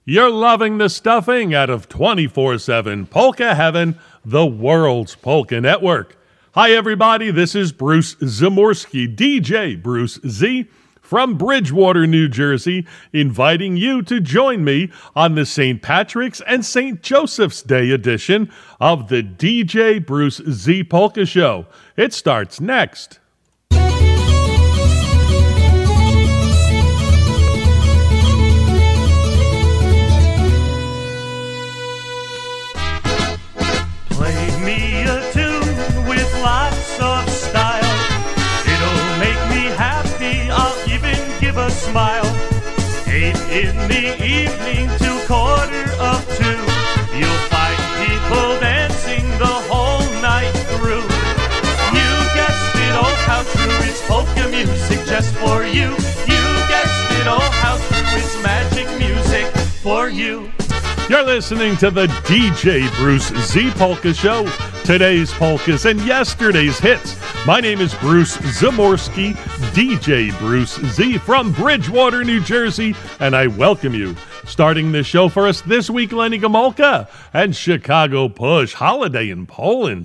You're loving the stuffing out of 24/7 Polka Heaven, the world's polka network. Hi, everybody. This is Bruce Zamorski, DJ Bruce Z, from Bridgewater, New Jersey, inviting you to join me on the St. Patrick's and St. Joseph's Day edition of the DJ Bruce Z Polka Show. It starts next. Smile. 8 in the evening to 1:45. You'll find people dancing the whole night through. You guessed it, oh how true, it's polka music just for you. You guessed it, oh how true, it's magic music for you. You're listening to the DJ Bruce Z Polka Show. Today's polkas and yesterday's hits. My name is Bruce Zamorski, DJ Bruce Z from Bridgewater, New Jersey, and I welcome you. Starting the show for us this week, Lenny Gomulka and Chicago Push, Holiday in Poland.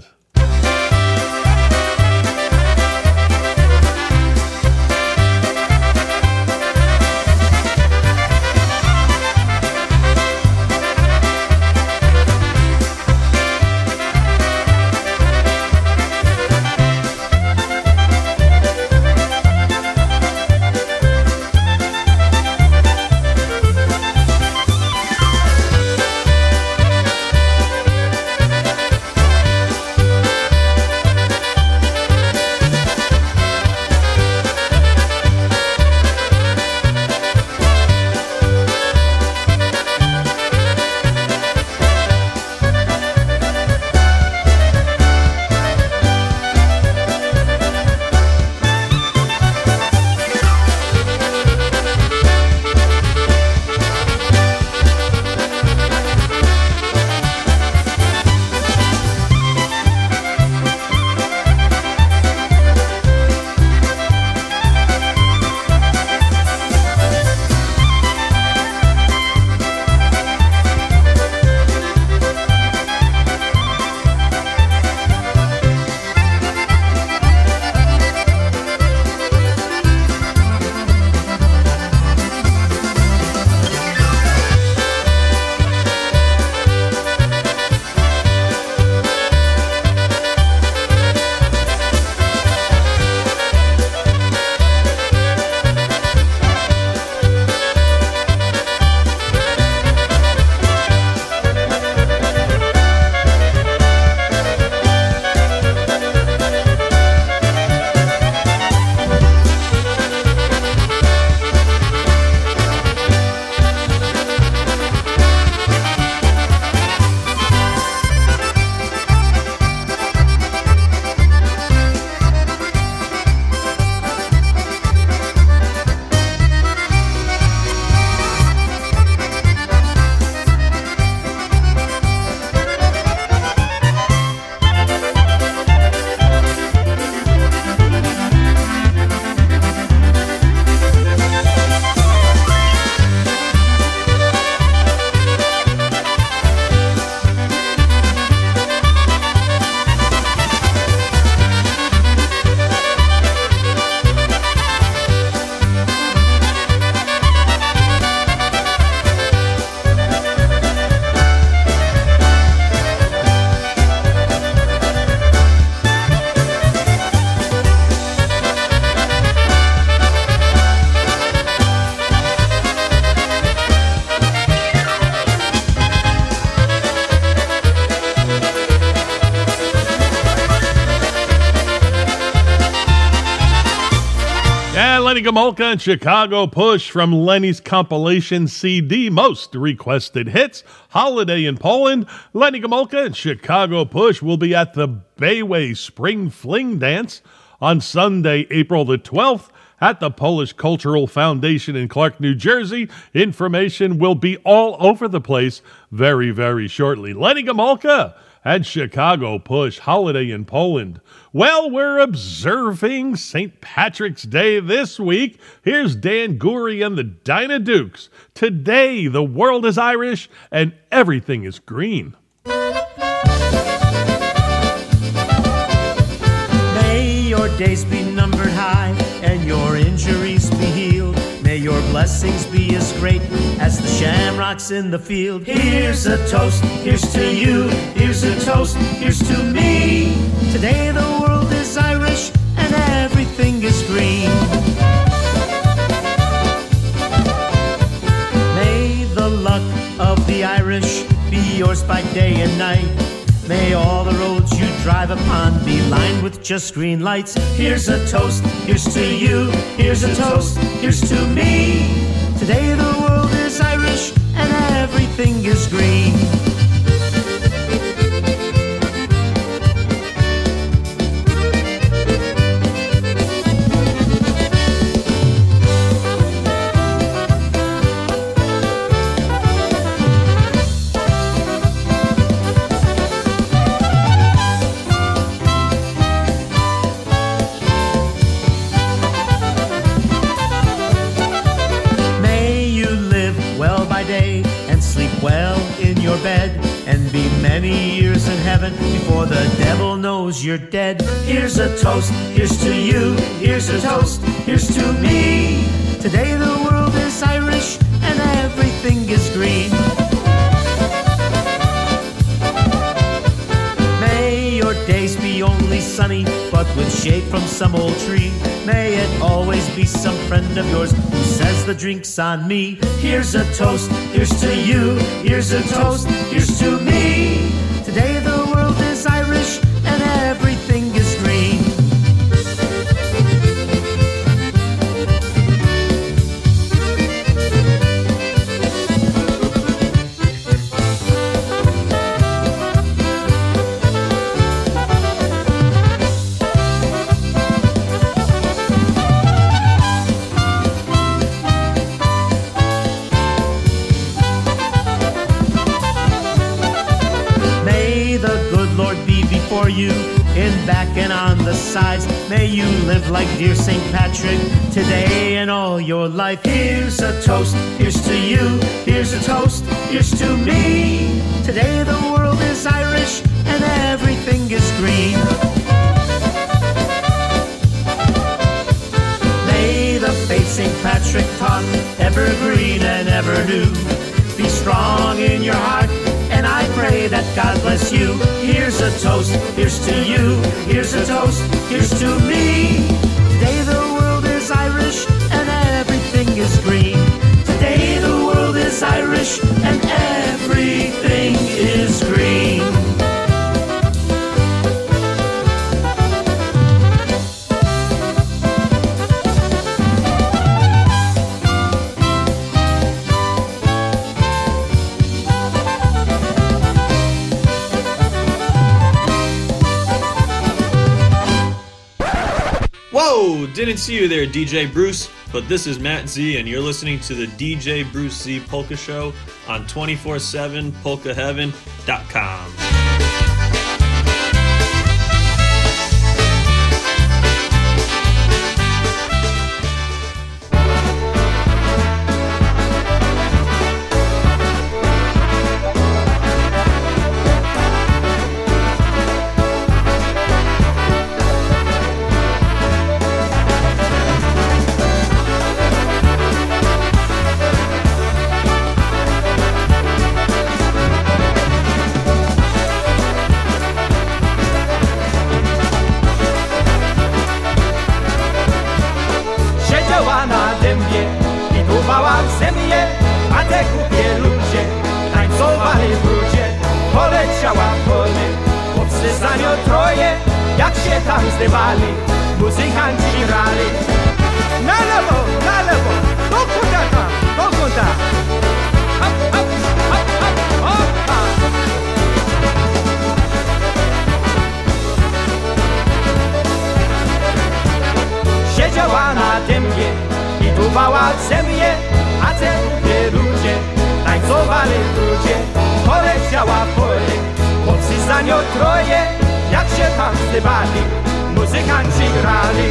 Lenny Gomulka and Chicago Push from Lenny's compilation CD, Most Requested Hits, Holiday in Poland. Lenny Gomulka and Chicago Push will be at the Bayway Spring Fling Dance on Sunday, April the 12th at the Polish Cultural Foundation in Clark, New Jersey. Information will be all over the place very, very shortly. Lenny Gomulka at Chicago Push Holiday in Poland. Well, we're observing St. Patrick's Day this week. Here's Dan Goury and the Dyna Dukes. Today, the world is Irish and everything is green. May your days be numbered high and your injuries be healed. May your blessings be as great as the shamrocks in the field. Here's a toast, here's to you. Here's a toast, here's to me. Today the world is Irish and everything is green. May the luck of the Irish be yours by day and night. May all the roads you drive upon be lined with just green lights. Here's a toast, here's to you. Here's a toast, here's to me. Today the world is Irish and everything is green. And be many years in heaven before the devil knows you're dead. Here's a toast, here's to you. Here's a toast, here's to me. Today the world is Irish and everything is green. May your days be only sunny, but with shade from some old tree. May it always be some friend of yours who says the drink's on me. Here's a toast, here's to you. Here's a toast, here's to me. Today the world is Irish and everything is green. You in back and on the sides. May you live like dear St. Patrick today and all your life. Here's a toast, here's to you. Here's a toast, here's to me. Today the world is Irish and everything is green. May the faith St. Patrick taught ever green and ever new. Be strong in your heart, and I pray that God bless you. Here's a toast, here's to you. Here's a toast, here's to me. Today the world is Irish and everything is green. Today the world is Irish and everything is green. Whoa! Didn't see you there, DJ Bruce, but this is Matt Z, and you're listening to the DJ Bruce Z Polka Show on 247polkaheaven.com. Muzykanci grali. Na lewo, do kutaka, do kuta. Hop, hop, hop, hop, hoppa. Siedziała na dębie i dubała w ziemię, a te ludzie tańcowali ludzie. Poleciała w pole, chłopcy za anio troje, jak się tam zdybali, muzykanci grali.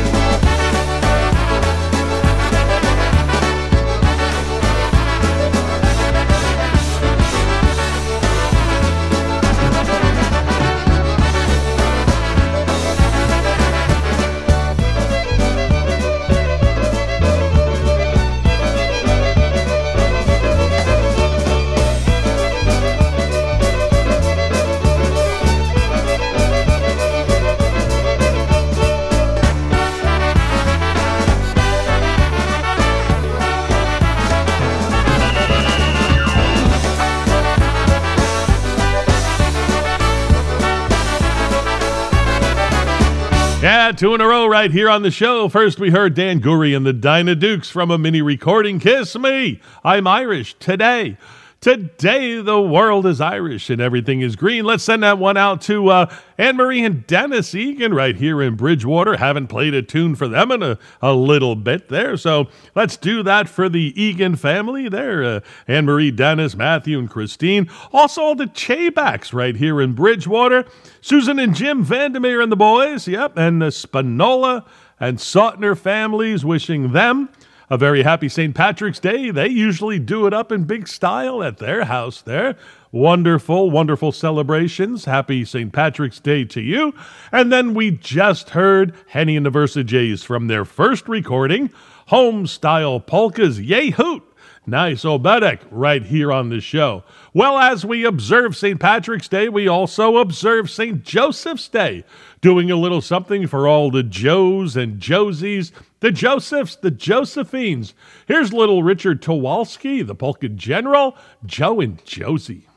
Yeah, 2 in a row right here on the show. First, we heard Dan Goury and the Dynadukes from a mini recording, Kiss Me, I'm Irish, Today. Today, the world is Irish and everything is green. Let's send that one out to Anne-Marie and Dennis Egan right here in Bridgewater. Haven't played a tune for them in a little bit there, so let's do that for the Egan family there. Anne-Marie, Dennis, Matthew, and Christine. Also, all the Chaybacks right here in Bridgewater. Susan and Jim Vandermeer and the boys, yep, and the Spinola and Sautner families, wishing them a very happy St. Patrick's Day. They usually do it up in big style at their house there. Wonderful, wonderful celebrations. Happy St. Patrick's Day to you. And then we just heard Henny and the Versajays from their first recording, Home-Style Polkas, Yay Hoot! Nice Obedek right here on the show. Well, as we observe St. Patrick's Day, we also observe St. Joseph's Day, doing a little something for all the Joes and Josies, the Josephs, the Josephines. Here's little Richard Kowalski, the Polka General, Joe and Josie.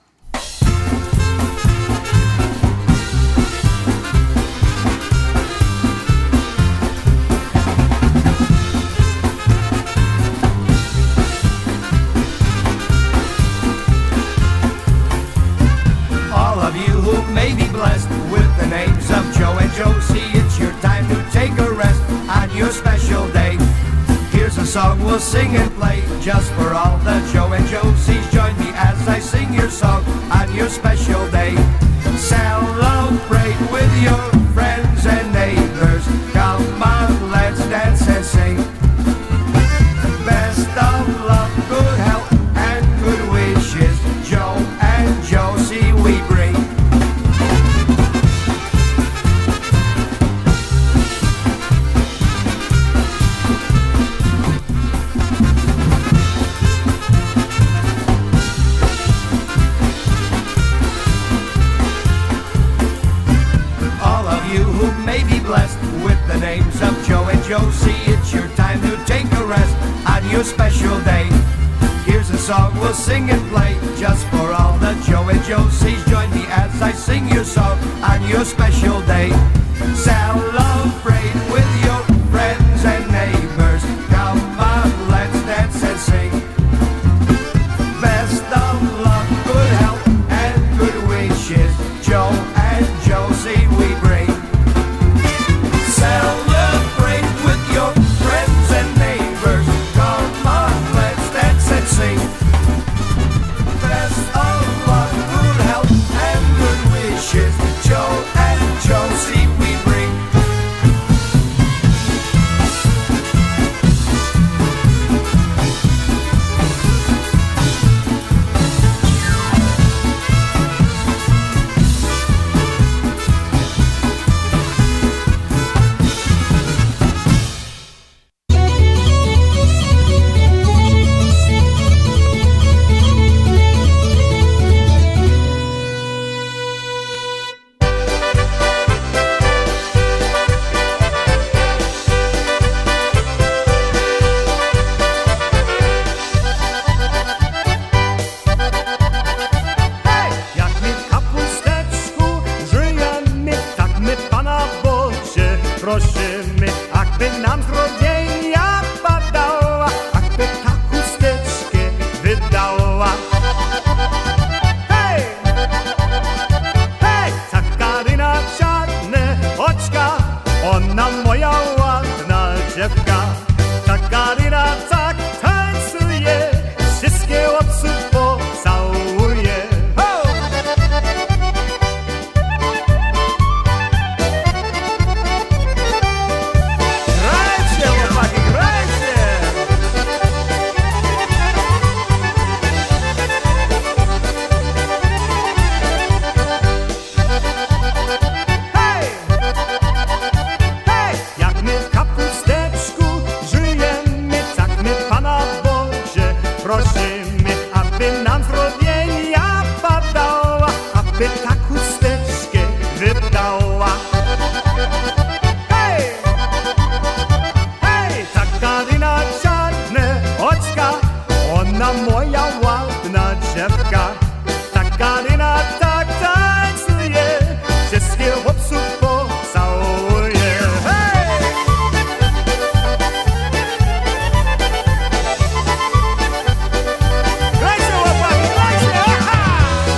May be blessed with the names of Joe and Josie. It's your time to take a rest on your special day. Here's a song we'll sing and play just for all the Joe and Josies. Join me as I sing your song on your special day. Celebrate with your friends and neighbors. Come on, let's dance and sing. Best of luck, good health, and good wishes. Joe and Josie we bring. Blessed with the names of Joe and Josie. It's your time to take a rest on your special day. Here's a song we'll sing and play just for all the Joe and Josies. Join me as I sing your song on your special day. Celebrate with your friends and neighbors. Come on, let's dance and sing. Best of luck, good health, and good wishes. Joe and Josie we bring. Celebrate with your friends and neighbors. Come on, let's dance and sing. Best of Kalina tak tańcuje, wszystkie chłopców pocałuje. Hej! Grajcie łapami, grajcie! Aha!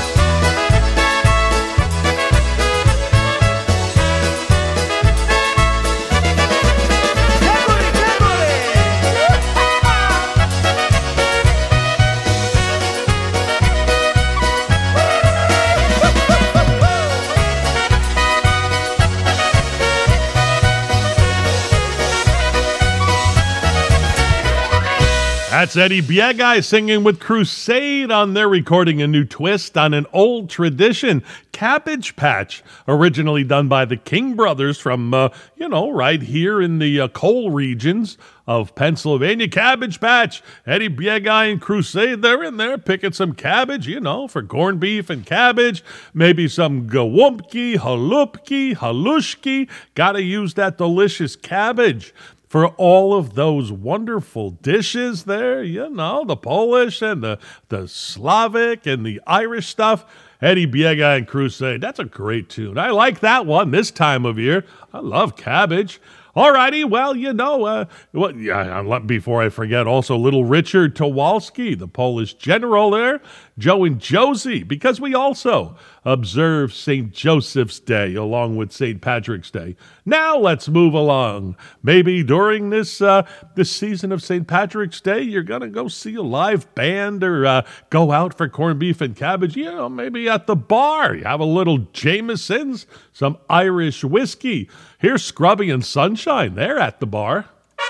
That's Eddie Biegay singing with Crusade on their recording a new twist on an old tradition, Cabbage Patch, originally done by the King Brothers from, right here in the coal regions of Pennsylvania. Cabbage Patch, Eddie Biegay and Crusade, they're in there picking some cabbage, for corned beef and cabbage, maybe some gawumpki, halupki, halushki. Gotta use that delicious cabbage for all of those wonderful dishes there, the Polish and the Slavic and the Irish stuff. Eddie Biegay and Crusade, that's a great tune. I like that one this time of year. I love cabbage. All righty, well, before I forget, also Little Richard Kowalski, the Polish general there, Joe and Josie, because we also observe St. Joseph's Day along with St. Patrick's Day. Now let's move along. Maybe during this season of St. Patrick's Day, you're going to go see a live band or go out for corned beef and cabbage, maybe at the bar. You have a little Jameson's, some Irish whiskey. Here's Scrubby and Sunshine. They're at the bar.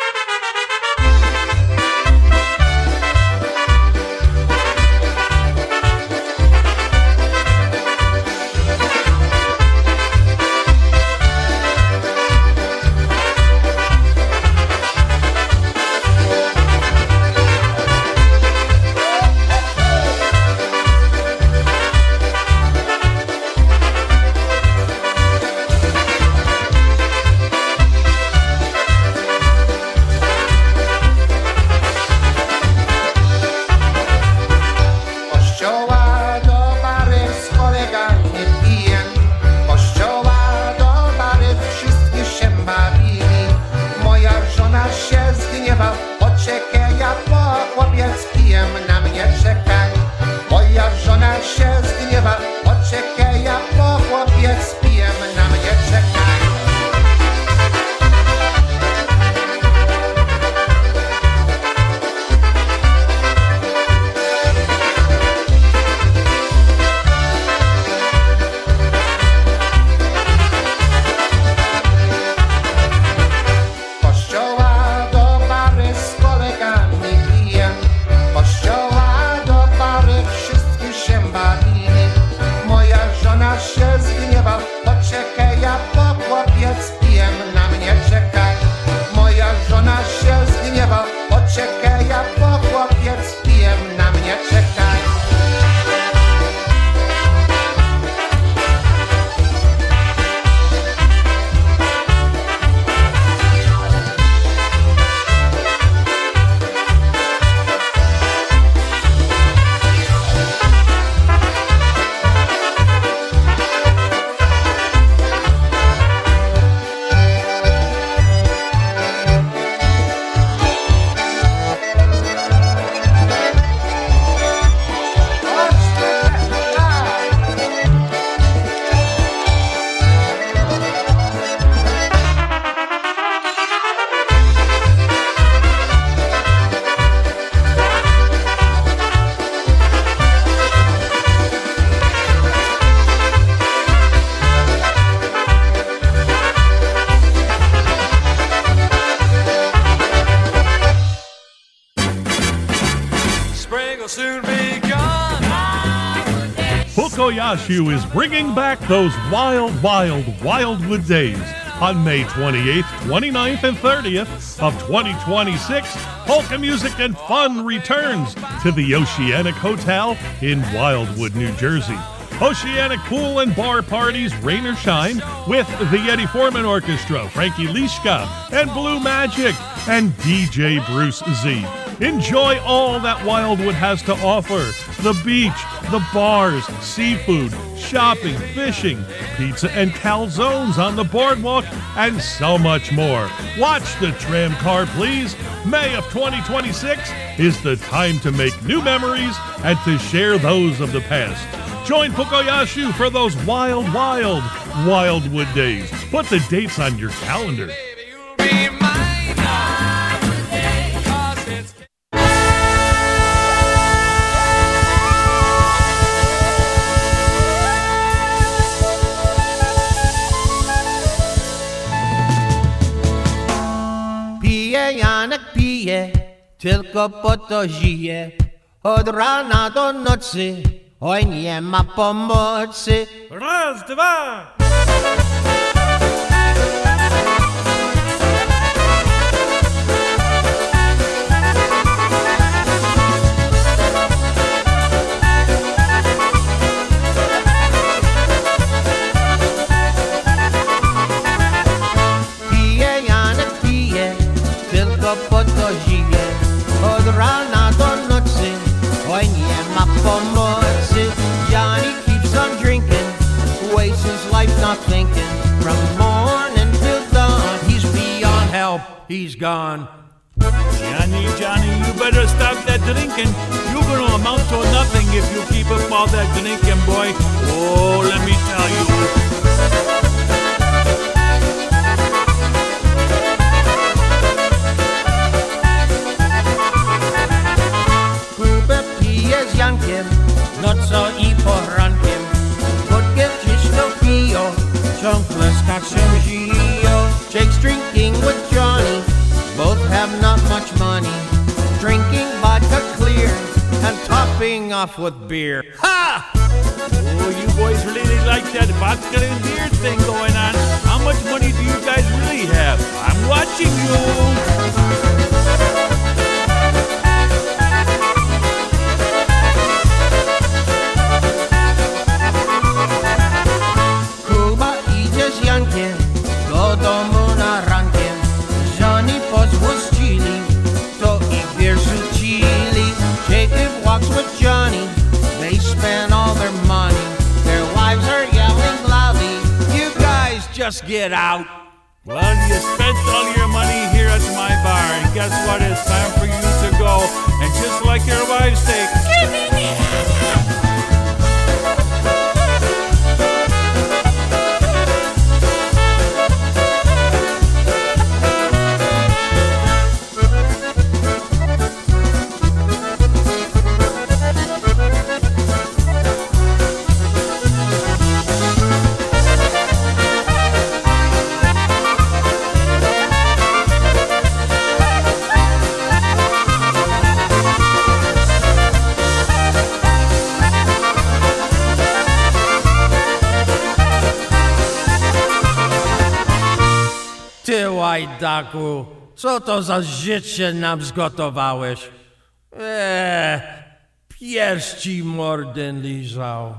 Koyashu is bringing back those wild, wild, wildwood days. On May 28th, 29th, and 30th of 2026, polka music and fun returns to the Oceanic Hotel in Wildwood, New Jersey. Oceanic pool and bar parties, rain or shine, with the Eddie Foreman Orchestra, Frankie Lischka, and Blue Magic, and DJ Bruce Z. Enjoy all that Wildwood has to offer. The beach, the bars, seafood, shopping, fishing, pizza and calzones on the boardwalk, and so much more. Watch the tram car, please. May of 2026 is the time to make new memories and to share those of the past. Join Pukoyashu for those Wildwood days. Put the dates on your calendar. Janek pije, tylko po to żyje. Od rana do nocy, oj nie ma pomocy. Raz, dwa! Po to żyje, od rana do nocy, oj nie ma pomocy. Johnny keeps on drinking, wastes his life not thinking. From morning till dawn, he's beyond help, he's gone. Johnny, you better stop that drinking. You're gonna amount to nothing if you keep up all that drinking, boy. Oh, let me tell you. Z Jankiem, no co i porankiem. Wódkę czysto piją, ciągle skaczą żyją. Jake's drinking with Johnny, both have not much money. Drinking vodka clear and topping off with beer. Ha! Oh, you boys really like that vodka and beer thing going on. How much money do you guys really have? I'm watching you. Do domu na rankiem, Johnny pozłościli, to i beer rzucili. Jacob walks with Johnny, they spend all their money. Their wives are yelling loudly, you guys just get out. Well, you spent all your money here at my bar, and guess what? It's time for you to go. And just like your wives say, give me the Ty łajdaku, co to za życie nam zgotowałeś? Pies ci mordę lizał.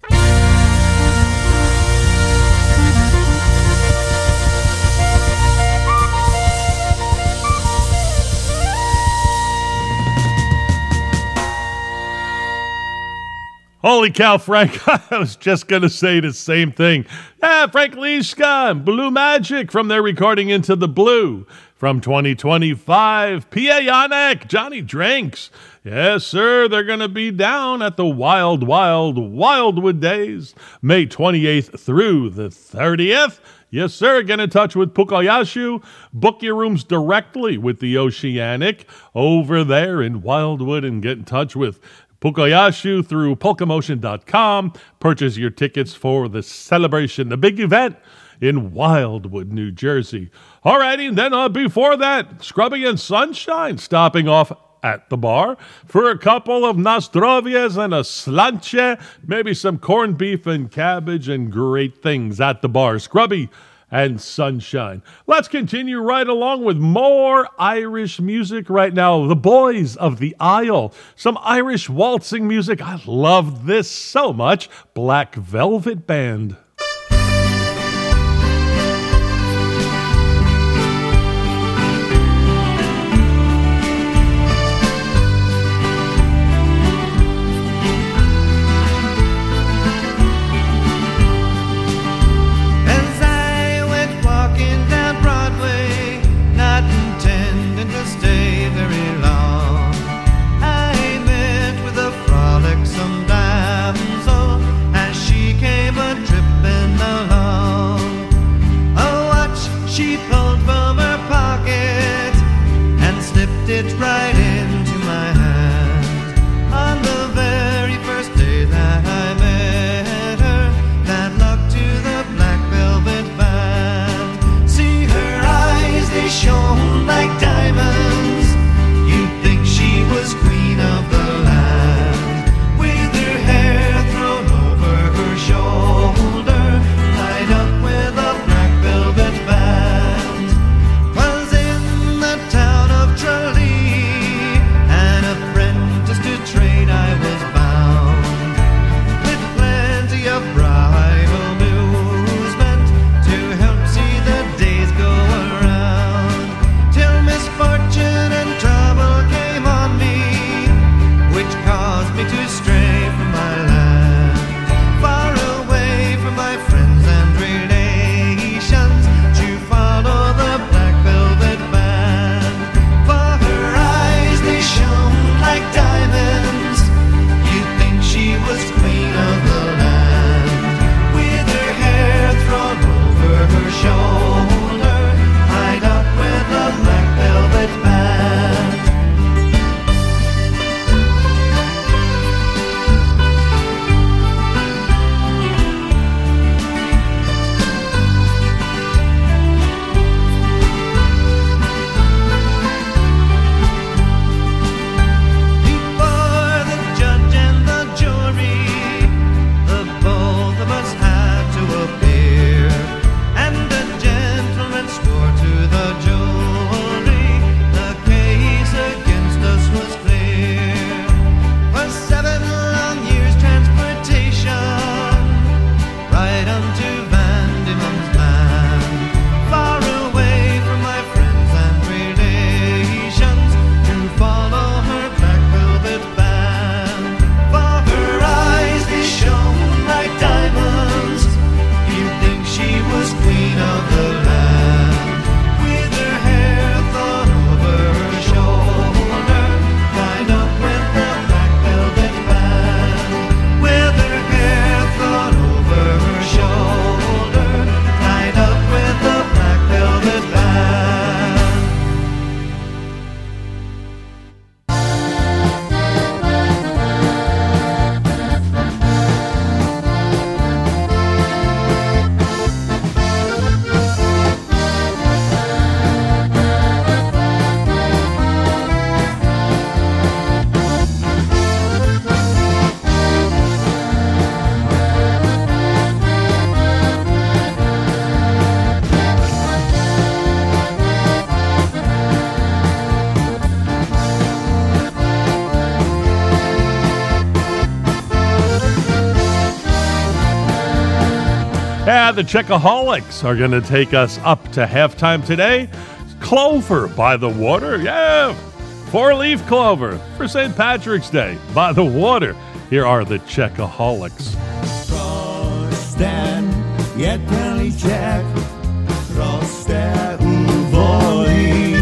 Holy cow, Frank. I was just going to say the same thing. Frank Lischka and Blue Magic from their recording Into the Blue from 2025. P.A. Janek, Johnny Drinks. Yes, sir, they're going to be down at the Wildwood Days, May 28th through the 30th. Yes, sir, get in touch with Pukoyashu. Book your rooms directly with the Oceanic over there in Wildwood and get in touch with Pukoyashu through polkamotion.com. Purchase your tickets for the celebration, the big event in Wildwood, New Jersey. Alrighty, and then before that, Scrubby and Sunshine stopping off at the bar for a couple of Nostrovias and a slanche, maybe some corned beef and cabbage and great things at the bar. Scrubby and Sunshine. Let's continue right along with more Irish music right now. The Boys of the Isle. Some Irish waltzing music. I love this so much. Black Velvet Band. The Checkaholics are going to take us up to halftime today. Clover by the water. Yeah, 4-leaf clover for St. Patrick's Day by the water. Here are the Checkaholics. Prosten, jetelíček, roste uvolí.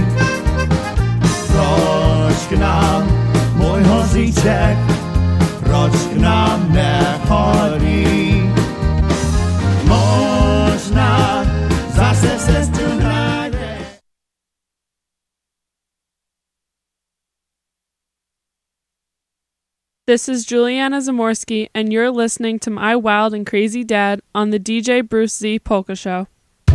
Proč k nám, můj hozíček, proč k nám nechodí? Možná zase cestu najde. This is Juliana Zamorsky, and you're listening to My Wild and Crazy Dad on the DJ Bruce Z Polka Show.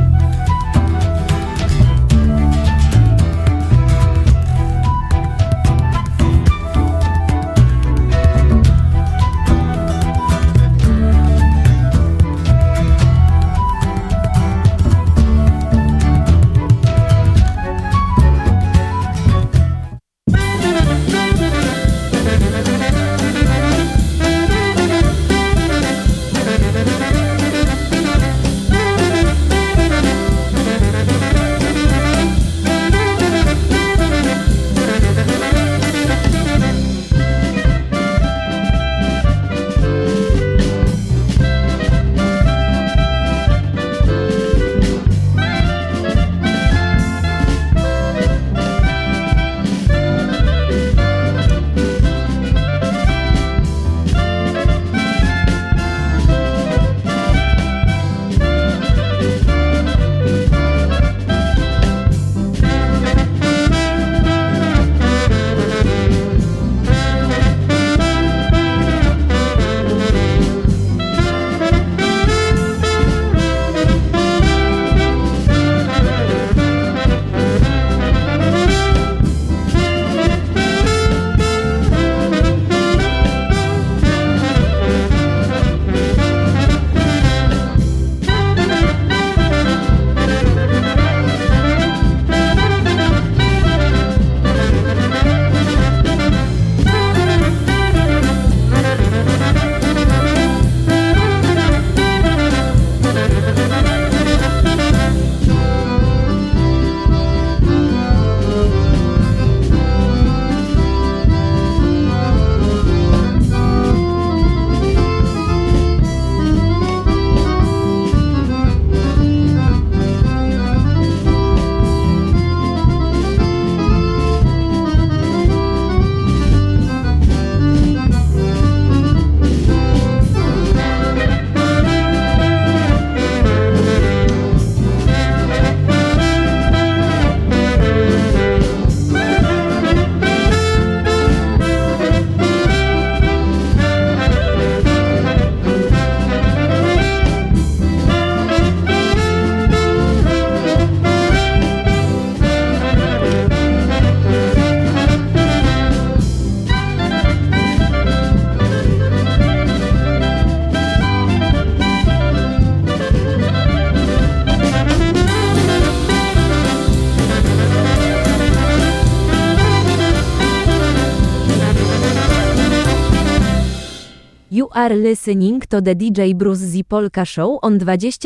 You are listening to the DJ Bruce Z Polka Show on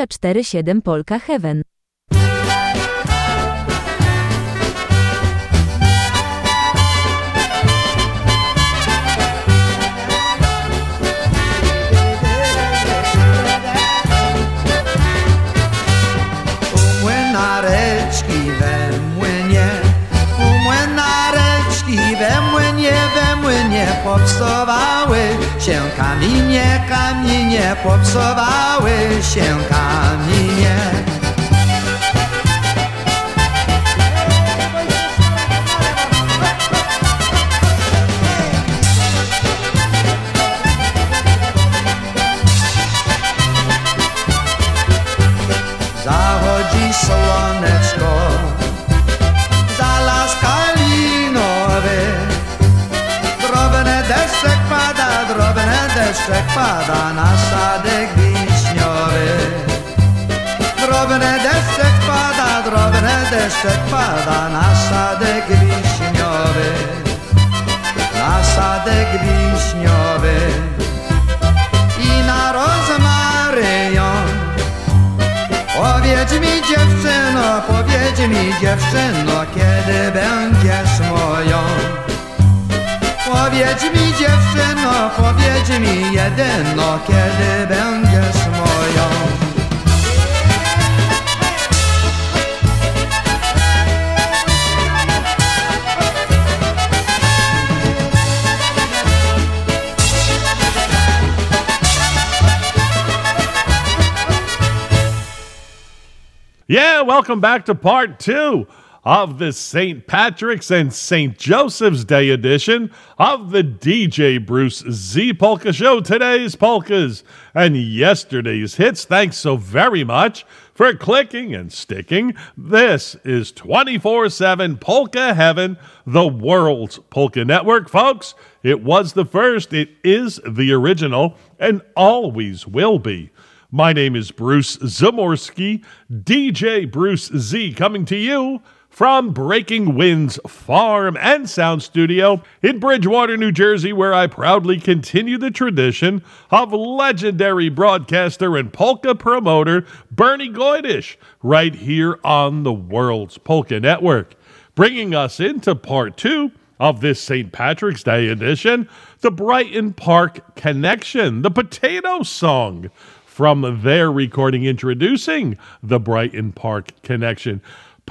24/7 Polka Heaven. Popsowały się kamienie, kamienie, popsowały się kamienie. Zachodzi słoneczko, za las kalinowy. Drobny deszczek pada na sadek wiśniowy. Drobny deszczek pada na sadek wiśniowy. Na sadek wiśniowy. I na rozmaryjon mi dziewczyno, kiedy będziesz moją. Powiedz mi dziewczyno, powiedz mi jedyno, kiedy będziesz moją. Yeah, welcome back to part 2 of the St. Patrick's and St. Joseph's Day edition of the DJ Bruce Z Polka Show. Today's polkas and yesterday's hits. Thanks so very much for clicking and sticking. This is 24/7 Polka Heaven, the world's polka network. Folks, it was the first, it is the original, and always will be. My name is Bruce Zamorsky, DJ Bruce Z, coming to you from Breaking Winds Farm and Sound Studio in Bridgewater, New Jersey, where I proudly continue the tradition of legendary broadcaster and polka promoter Bernie Goydish, right here on the World's Polka Network. Bringing us into part 2 of this St. Patrick's Day edition, the Brighton Park Connection, the Potato Song, from their recording introducing the Brighton Park Connection.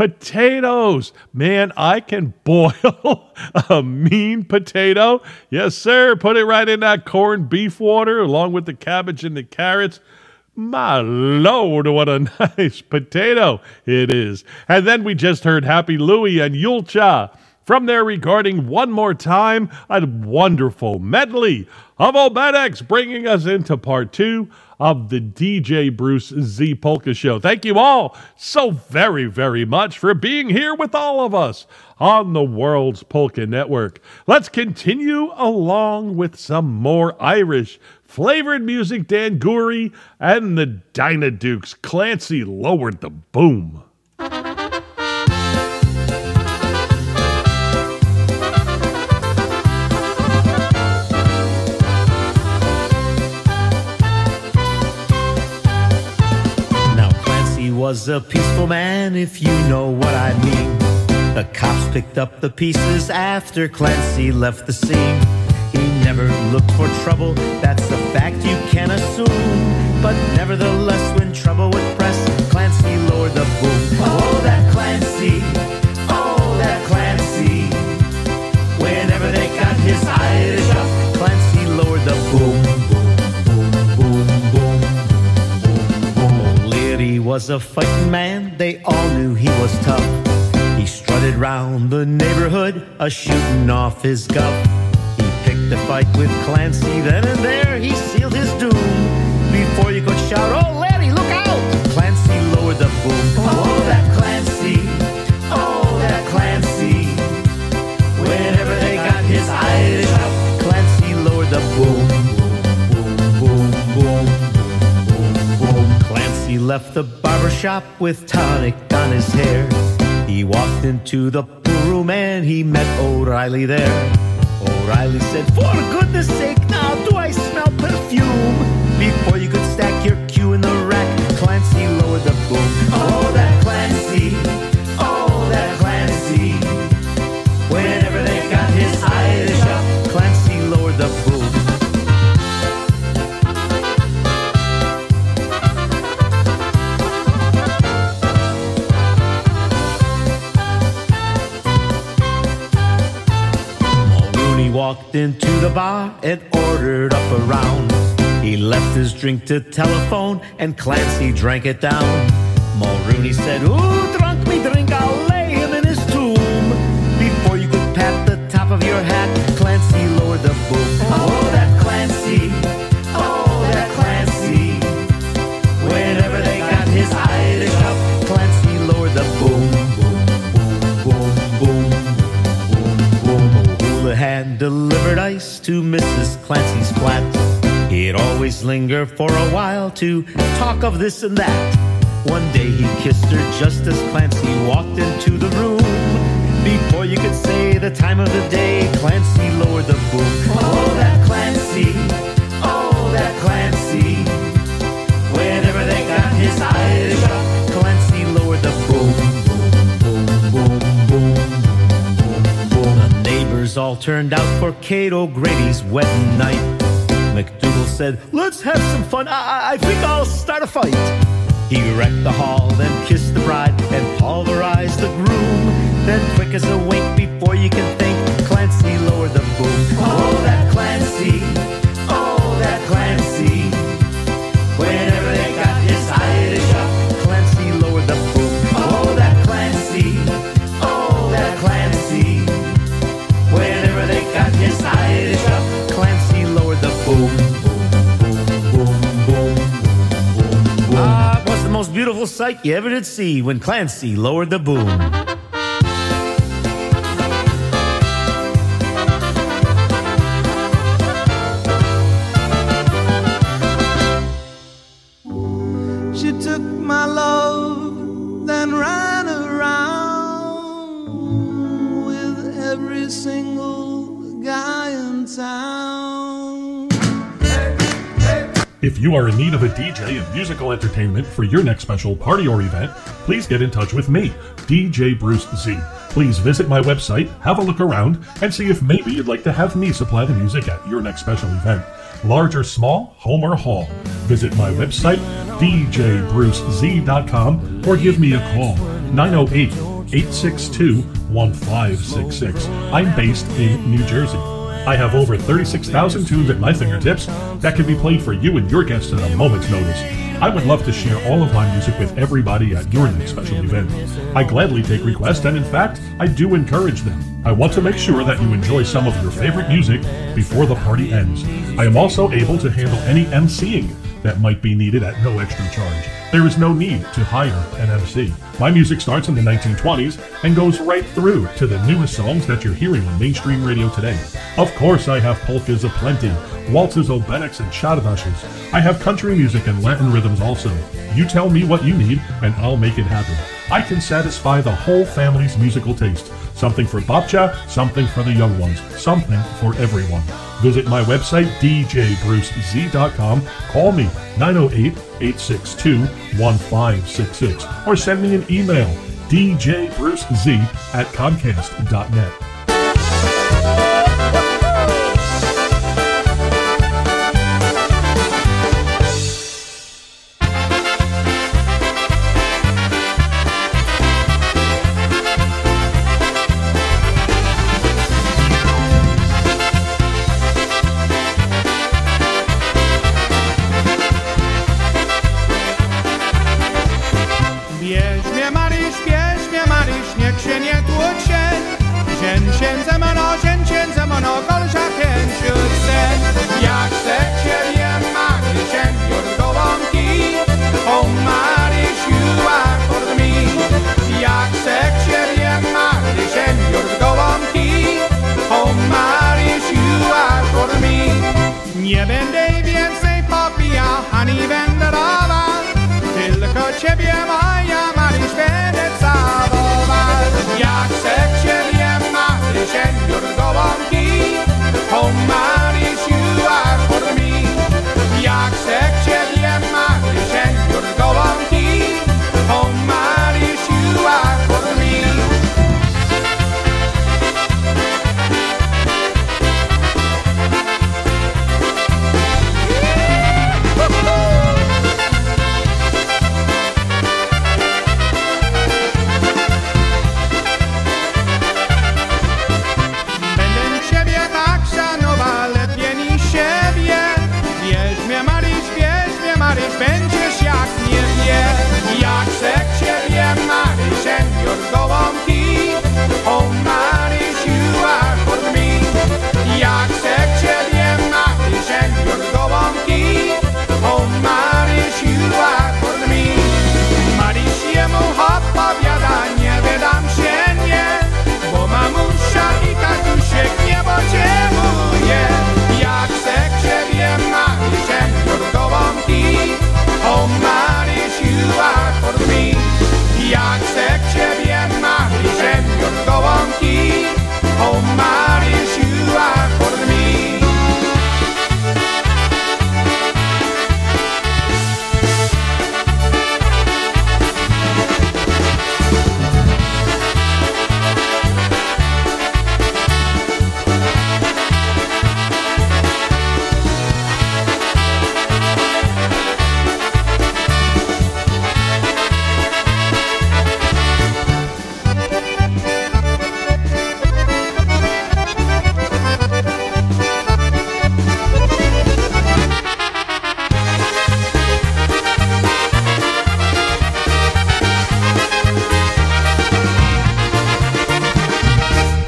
Potatoes. Man, I can boil a mean potato. Yes, sir. Put it right in that corned beef water along with the cabbage and the carrots. My Lord, what a nice potato it is. And then we just heard Happy Louie and Yulcha from their recording One More Time, a wonderful medley of Obedics, bringing us into part 2 of the DJ Bruce Z Polka Show. Thank you all so very, very much for being here with all of us on the World's Polka Network. Let's continue along with some more Irish flavored music. Dan Goury and the Dynadukes. Clancy lowered the boom. Was a peaceful man, if you know what I mean. The cops picked up the pieces after Clancy left the scene. He never looked for trouble, that's a fact you can assume. But nevertheless, when trouble would press, Clancy lowered the boom. Oh, that Clancy, oh, that Clancy. Whenever they got his Irish up, Clancy lowered the boom. He was a fighting man, they all knew he was tough. He strutted round the neighborhood, a-shooting off his guff. He picked a fight with Clancy, then and there he sealed his doom. Before you could shout, oh laddie, look out! Clancy lowered the boom. Oh, that Clancy, oh, that Clancy. Whenever they got his Irish up, Clancy lowered the boom. He left the barber shop with tonic on his hair. He walked into the pool room and he met O'Reilly there. O'Reilly said, for goodness sake, now do I smell perfume? Before you could stack your cue in the rack, Clancy lowered the boom. Oh, that Clancy, oh, that Clancy. Whenever they got his Irish up, Clancy lowered the boom. Walked into the bar and ordered up a round. He left his drink to telephone and Clancy drank it down. Mulrooney said, who drunk me drink? I'll lay him in his tomb. Before you could pat the top of your hat, Clancy lowered the boom. Oh, that Clancy, oh, that Clancy. Whenever they got his Irish up, Clancy lowered the boom. Had delivered ice to Mrs. Clancy's flat. He'd always linger for a while to talk of this and that. One day he kissed her just as Clancy walked into the room. Before you could say the time of the day, Clancy lowered the boom. Oh, that Clancy, oh, that Clancy. Whenever they got his Irish up, Clancy lowered the boom. turned out for Kate O'Grady's wedding night. McDougal said, let's have some fun. I think I'll start a fight. He wrecked the hall, then kissed the bride, and pulverized the groom. Then quick as a wink, before you can think, Clancy lowered the boom. Oh, that Clancy, oh, that Clancy. Whenever they got his Irish up, Clancy lowered the boom. Oh, that Clancy, oh, that Clancy. Whenever they got his Irish up, Clancy lowered the boom. It was the most beautiful sight you ever did see when Clancy lowered the boom. She took my love, then ran around with every single guy in town. If you are in need of a DJ and musical entertainment for your next special party or event, please get in touch with me, DJ Bruce Z. Please visit my website, have a look around, and see if maybe you'd like to have me supply the music at your next special event. Large or small, home or hall. Visit my website, djbrucez.com, or give me a call, 908-862-1566. I'm based in New Jersey. I have over 36,000 tunes at my fingertips that can be played for you and your guests at a moment's notice. I would love to share all of my music with everybody at your next special event. I gladly take requests, and in fact, I do encourage them. I want to make sure that you enjoy some of your favorite music before the party ends. I am also able to handle any MCing that might be needed at no extra charge. There is no need to hire an MC. My music starts in the 1920s and goes right through to the newest songs that you're hearing on mainstream radio today. Of course, I have polkas aplenty, waltzes, obereks, and chadadashes. I have country music and Latin rhythms also. You tell me what you need, and I'll make it happen. I can satisfy the whole family's musical taste. Something for babcha, something for the young ones, something for everyone. Visit my website, djbrucez.com. Call me, 908-862-1566. Or send me an email, djbrucez@comcast.net. Nie będę więcej popijał, ani będę dawał, tylko ciebie moja Maryś będę całował. Jak chcę ciebie Maryś and you're the one key, oh Maryś you are for me. Jak chcę ciebie Maryś and you're the one key, oh Maryś you are for me. Będziesz jak nie wie, jak chcę ciebie Maryś and you're the one key, oh Maryś you are for me. Jak chcę ciebie Maryś and you're the one key, oh Maryś you are for me. Maryś jemu odpowiada, nie wydam się nie, bo mamusia i tatusiek niebo ciemuje. Jak chcę ciebie Maryś and you're the one key, oh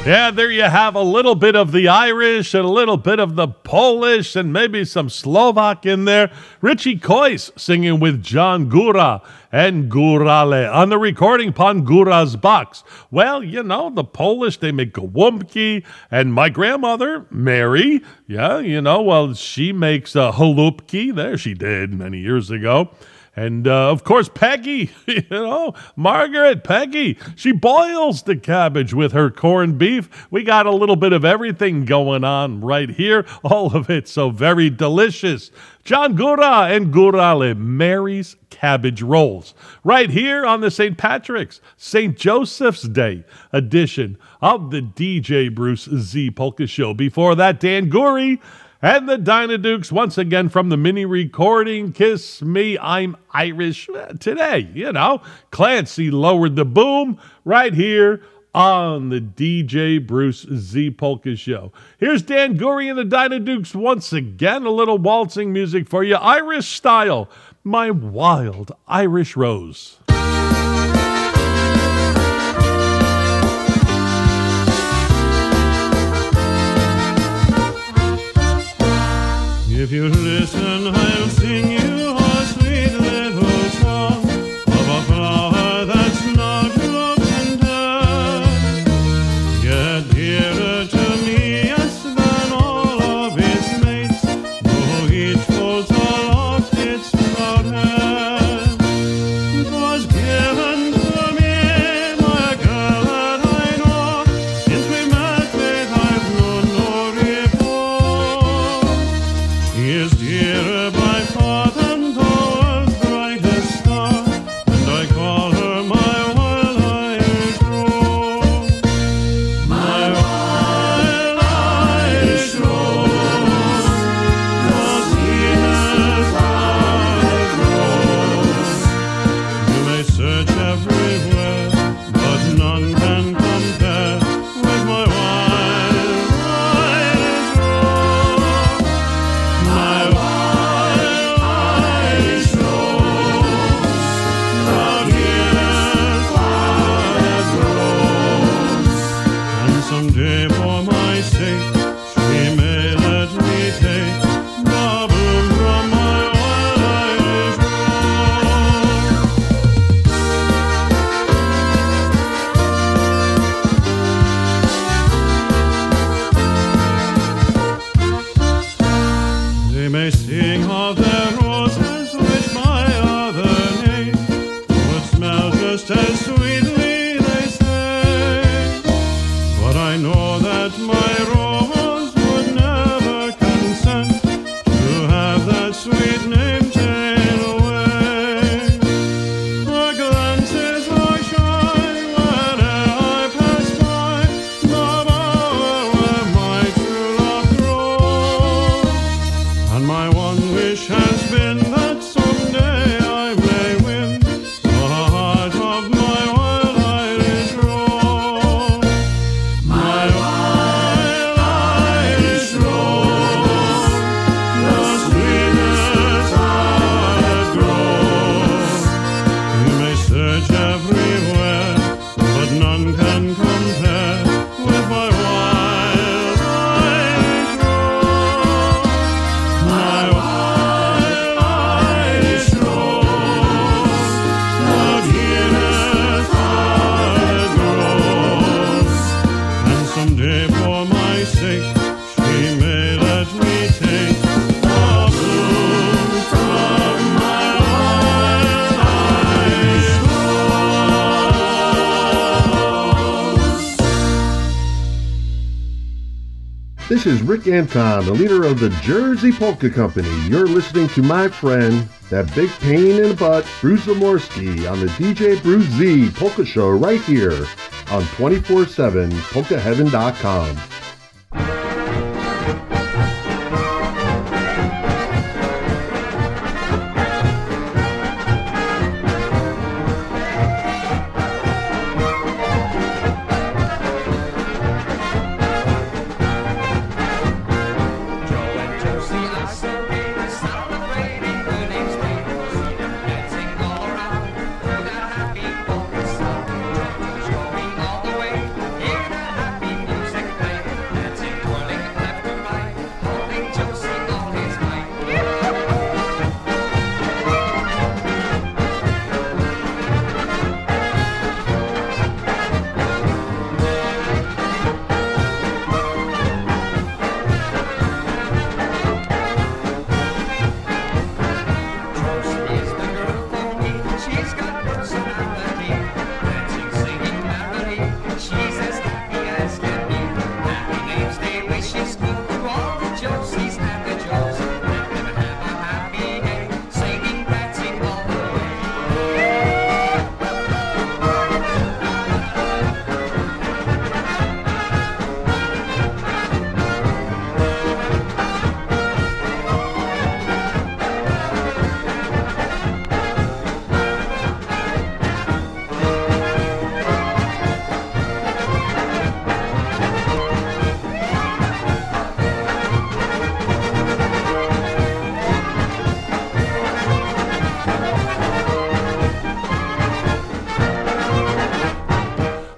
Yeah, there you have a little bit of the Irish and a little bit of the Polish and maybe some Slovak in there. Richie Kois singing with John Gura and Górale on the recording Pan Góra's box. Well, you know, the Polish, they make gołąbki, and my grandmother, Mary, yeah, you know, well, she makes chalupki. There she did many years ago. And, of course, Peggy, you know, Margaret, Peggy, she boils the cabbage with her corned beef. We got a little bit of everything going on right here. All of it so very delicious. John Gura and Górale, Mary's Cabbage Rolls. Right here on the St. Patrick's, St. Joseph's Day edition of the DJ Bruce Z Polka Show. Before that, Dan Guri and the Dynadukes, once again from the mini recording, Kiss Me, I'm Irish today. You know, Clancy lowered the boom right here on the DJ Bruce Z Polka Show. Here's Dan Guri and the Dynadukes once again. A little waltzing music for you, Irish style. My Wild Irish Rose. If you listen, I'll sing you a sweet little song of a flower that's not looking dead, yet dearer to me, yes, than all of its mates, though each folds aloft its proud head. 'Twas given to me by a girl that I know, since we met, faith, I've known no repose. He is dearer by far than the world's brightest star, and I call her my wild Irish rose. My wild Irish rose, the sweetest wild rose. You may search everywhere, but none can compare with my wild Irish rose. My wild Irish rose, the dearest wild rose. And someday for my sake, she may let me take the bloom from my wild Irish rose. They may sing of their roses, which my other name would smell just as sweetly, they say. But I know that my rose would never consent to have that sweet name taken away. Her glances are shy whene'er I pass by the bower where my true love grows. And my one wish has been that someday I may win the heart of my wild Irish rose. My wild Irish rose, the sweetest wild rose. You may search everywhere, but none can compare with my wild Irish rose. My wild Irish rose, the dearest wild rose. And someday for my sake, she may let me take the bloom from my wild Irish rose. This is Rick Anton, the leader of the Jersey Polka Company. You're listening to my friend, that big pain in the butt, Bruce Zamorsky, on the DJ Bruce Z Polka Show right here on 24/7 PolkaHeaven.com. Joe and Josie are celebrating Good Name's Day. See them dancing all around to that happy polka song. Joe's going all the way in a happy mood.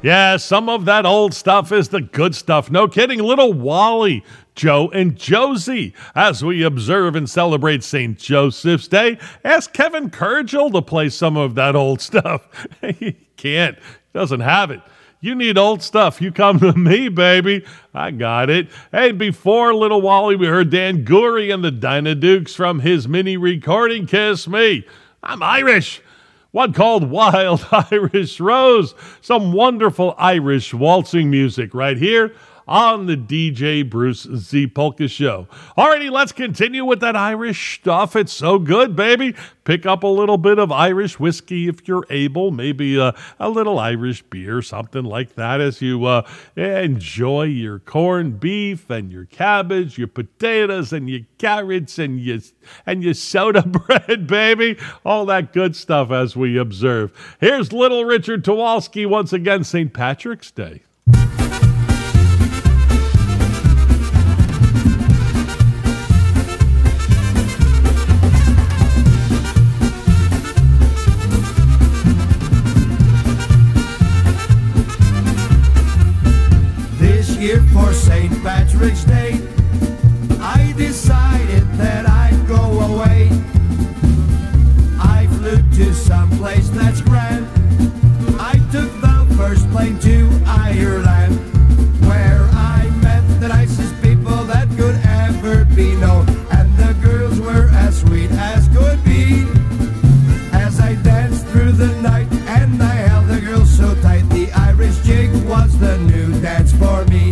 Yeah, some of that old stuff is the good stuff. No kidding. Little Wally, Joe, and Josie. As we observe and celebrate St. Joseph's Day, ask Kevin Kurgel to play some of that old stuff. He can't. He doesn't have it. You need old stuff. You come to me, baby. I got it. Hey, before Little Wally, we heard Dan Goury and the Dynadukes from his mini recording, Kiss Me. I'm Irish. One called Wild Irish Rose. Some wonderful Irish waltzing music right here on the DJ Bruce Z Polka Show. Alrighty, let's continue with that Irish stuff. It's so good, baby. Pick up a little bit of Irish whiskey if you're able. Maybe a little Irish beer, something like that, as you enjoy your corned beef and your cabbage, your potatoes and your carrots and your soda bread, baby. All that good stuff as we observe. Here's Little Richard Kowalski once again, St. Patrick's Day. Here for St. Patrick's Day, I decided that I'd go away. I flew to some place that's grand. I took the first plane to Ireland, where I met the nicest people that could ever be known, and the girls were as sweet as could be. As I danced through the night and I held the girls so tight, the Irish jig was the new dance for me.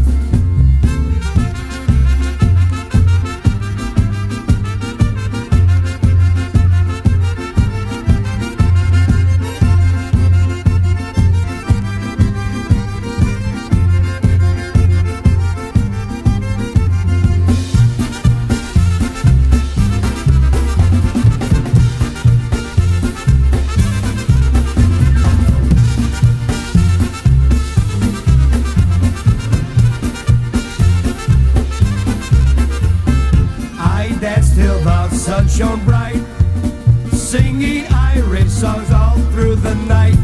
Sun shone bright, singing Irish songs all through the night.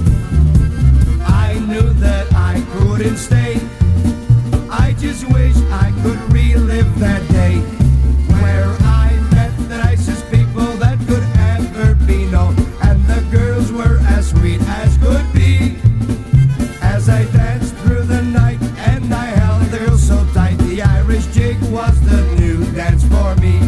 I knew that I couldn't stay. I just wish I could relive that day, where I met the nicest people that could ever be known, and the girls were as sweet as could be. As I danced through the night and I held the girls so tight, the Irish jig was the new dance for me.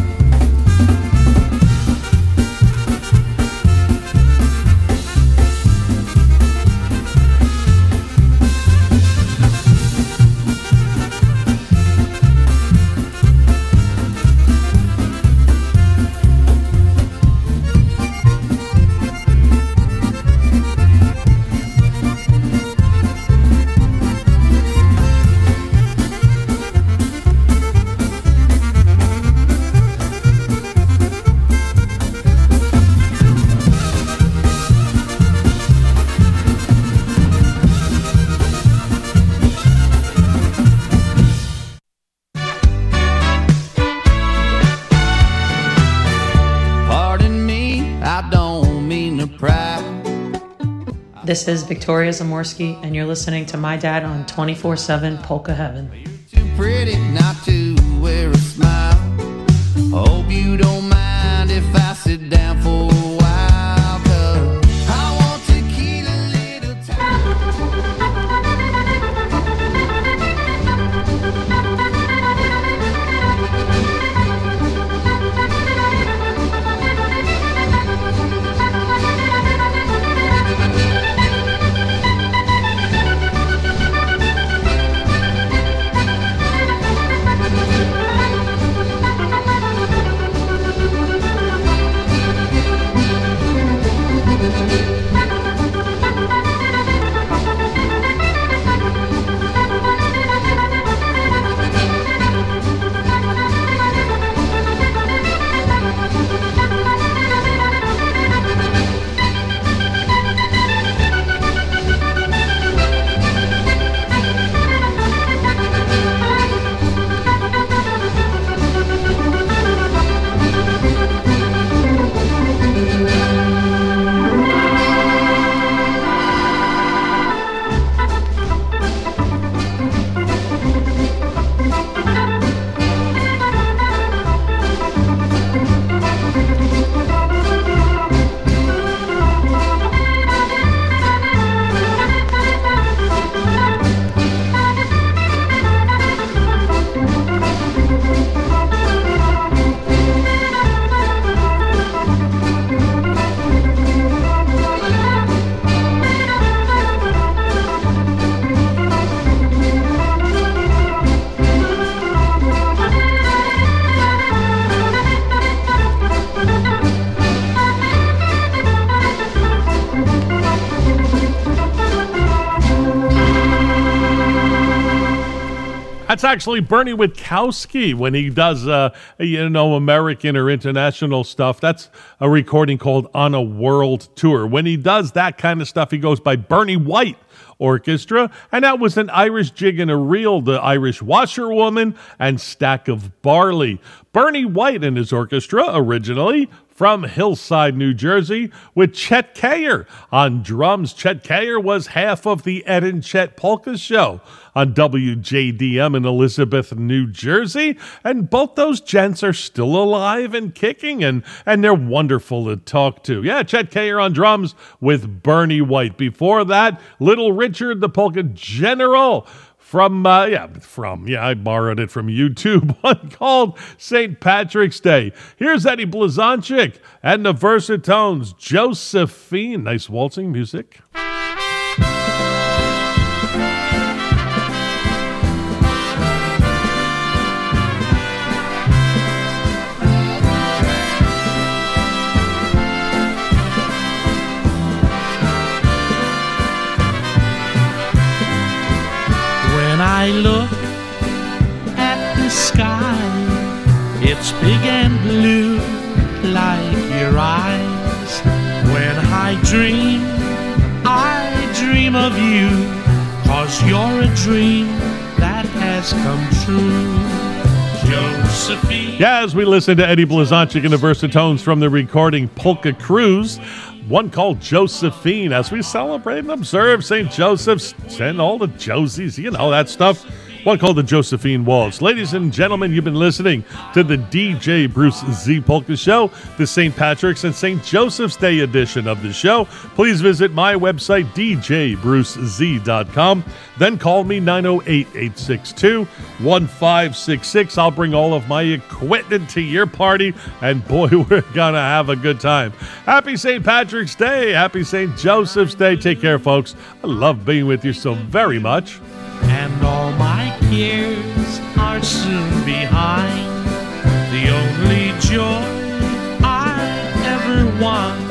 This is Victoria Zamorsky, and you're listening to my dad on 24/7 Polka Heaven. Too pretty not to wear a smile. Hope you don't mind if I sit down for a while, 'cause I want to keep a little That's actually Bernie Witkowski when he does, American or international stuff. That's a recording called On a World Tour. When he does that kind of stuff, he goes by Bernie White Orchestra, and that was an Irish jig and a reel, the Irish Washerwoman and Stack of Barley. Bernie White and his orchestra originally from Hillside, New Jersey, with Chet Kayer on drums. Chet Kayer was half of the Ed and Chet Polka Show on WJDM in Elizabeth, New Jersey, and both those gents are still alive and kicking, and they're wonderful to talk to. Yeah, Chet Kayer on drums with Bernie White. Before that, Little Richard, the Polka General, I borrowed it from YouTube, one called St. Patrick's Day. Here's Eddie Blazonczyk and the Versatones, Josephine. Nice waltzing music. I look at the sky, it's big and blue like your eyes. When I dream of you, 'cause you're a dream that has come true. Josephine. Yeah, as we listen to Eddie Blazonczyk and the Versatones from the recording Polka Cruise, one called Josephine, as we celebrate and observe St. Joseph's and all the Josies, that stuff. One called the Josephine Waltz. Ladies and gentlemen, you've been listening to the DJ Bruce Z Polka Show, the St. Patrick's and St. Joseph's Day edition of the show. Please visit my website, djbrucez.com. Then call me 908-862-1566. I'll bring all of my equipment to your party, and boy, we're going to have a good time. Happy St. Patrick's Day. Happy St. Joseph's Day. Take care, folks. I love being with you so very much. And all my cares are soon behind. The only joy I ever want